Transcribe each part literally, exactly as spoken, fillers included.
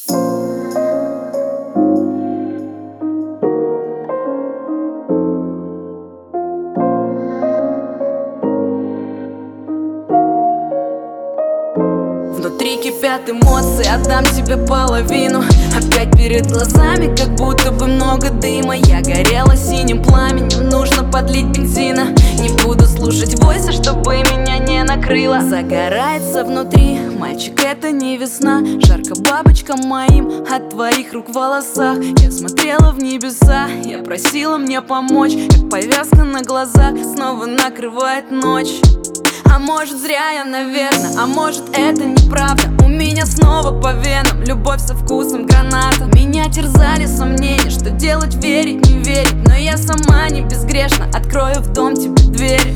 Внутри кипят эмоции, отдам тебе половину. Опять перед глазами, как будто бы много дыма. Я горела синим пламенем, нужно подлить бензина. Не буду слушать войса, чтобы меня не накрыло. Загорается внутри, мальчик, это не весна. Жарко бабочкам моим от твоих рук в волосах. Я смотрела в небеса, я просила мне помочь. Как повязка на глазах, снова накрывает ночь. А может зря я, наверное, а может это неправда. У меня снова по венам любовь со вкусом граната. Меня терзали сомнения, что делать, верить, не верить. Но я сама не безгрешна, открою в дом тебе двери.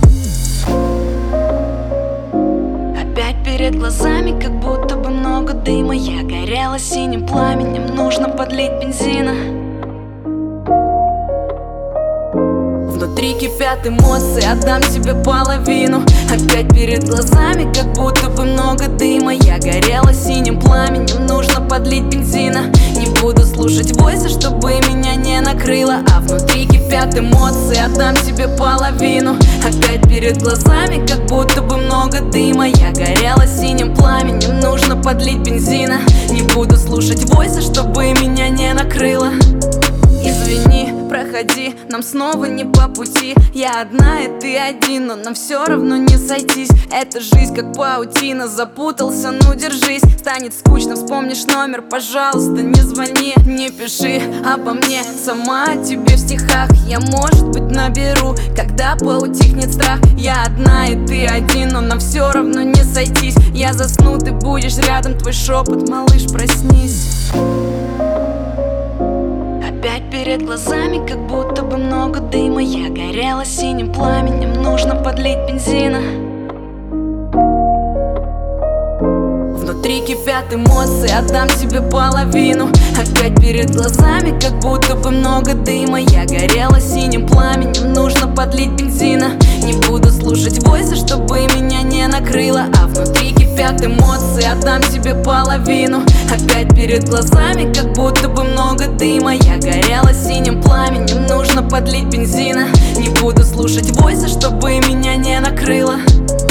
Опять перед глазами, как будто бы много дыма. Я горела синим пламенем, нужно подлить бензина. Внутри кипят эмоции, отдам тебе половину. Опять перед глазами, как будто бы много дыма. Я горела синим пламенем, нужно подлить бензина. Не буду слушать войса, чтобы меня не накрыло. А внутри кипят эмоции, отдам тебе половину. Опять перед глазами, как будто бы много дыма. Я горела синим пламенем, нужно подлить бензина. Не буду слушать войса, чтобы меня не накрыло. Извини, проходи, нам снова не по пути. Я одна и ты один, но нам все равно не сойтись. Эта жизнь как паутина, запутался, ну держись. Станет скучно, вспомнишь номер, пожалуйста, не звони. Не пиши обо мне, сама о тебе в стихах. Я, может быть, наберу, когда поутихнет страх. Я одна и ты один, но нам все равно не сойтись. Я засну, ты будешь рядом, твой шепот, малыш, проснись. Опять перед глазами, как будто бы много дыма. Я горела синим пламенем, нужно подлить бензина. Внутри кипят эмоции, отдам тебе половину. Опять перед глазами, как будто бы много дыма. Я горела синим пламенем, нужно подлить бензина. Не буду слушать войса, чтобы меня не накрыло. А внутри кипят эмоции, отдам тебе половину. Опять перед глазами, как будто бы много дыма. Я горела синим пламенем, нужно подлить бензина. Не буду слушать войса, чтобы меня не накрыло.